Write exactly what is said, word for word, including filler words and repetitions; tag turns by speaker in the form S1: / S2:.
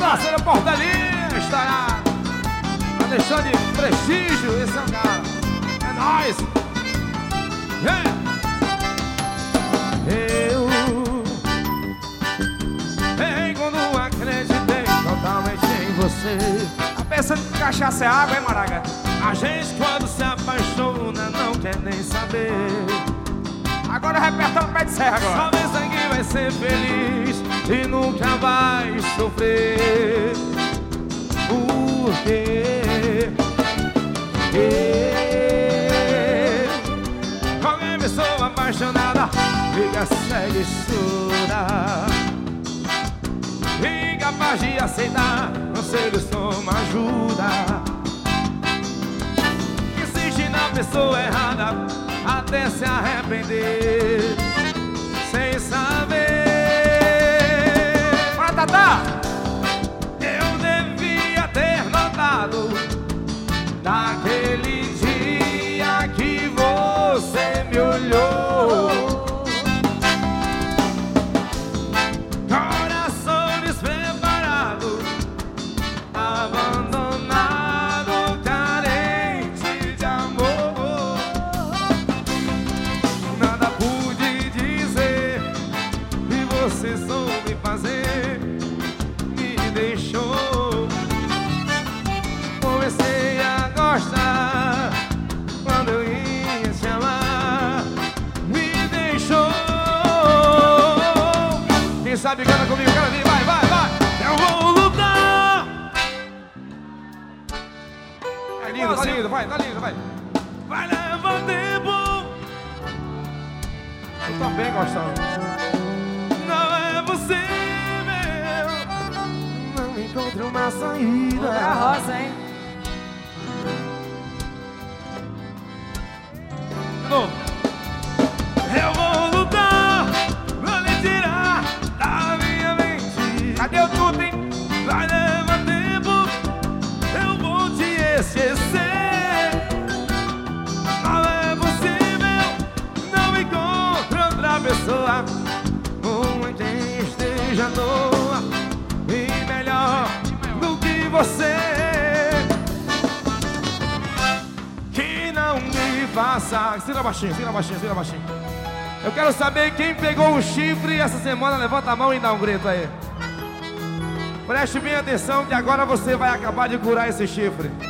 S1: parceiro Portelinha, estourado. Tá deixando de prestígio, esse é o cara. É nóis. Eu Ei, quando acreditei totalmente em você.
S2: Tá pensando que cachaça é água, hein, Maraga?
S1: A gente quando se apaixona não quer nem saber.
S2: Agora reperta no pé de serra agora.
S1: Só pensa que vai ser feliz e nunca vai sofrer. Por quê? Qualquer pessoa apaixonada fica cega e surda, incapaz de aceitar conselhos como ajuda. Insiste na pessoa errada até se arrepender sem saber.
S2: Bora, Tatá!
S1: Eu devia ter notado naquele dia que você me olhou. Coração despreparado, abandonado, carente de amor. Nada pude dizer e você soube fazer, me deixou. Comecei a gostar quando eu ia te amar, me deixou. Quem sabe canta comigo, cara ali, vai, vai, vai. Eu vou lutar. É lindo, tá lindo, vai, tá lindo, vai. Vai levar tempo. Eu tô bem gostando. Não é possível, não encontro uma saída.
S2: É a rosa, hein?
S1: De novo. Eu vou lutar pra lhe tirar da minha mente.
S2: Cadê o tudo, hein?
S1: Vai levar tempo, eu vou te esquecer. Não é possível, não encontro outra pessoa, uma quem esteja à toa e melhor do que você, que não me faça. Segura baixinho, segura baixinho, segura baixinho. Eu quero saber quem pegou um chifre essa semana, levanta a mão e dá um grito aí. Preste bem atenção que agora você vai acabar de curar esse chifre.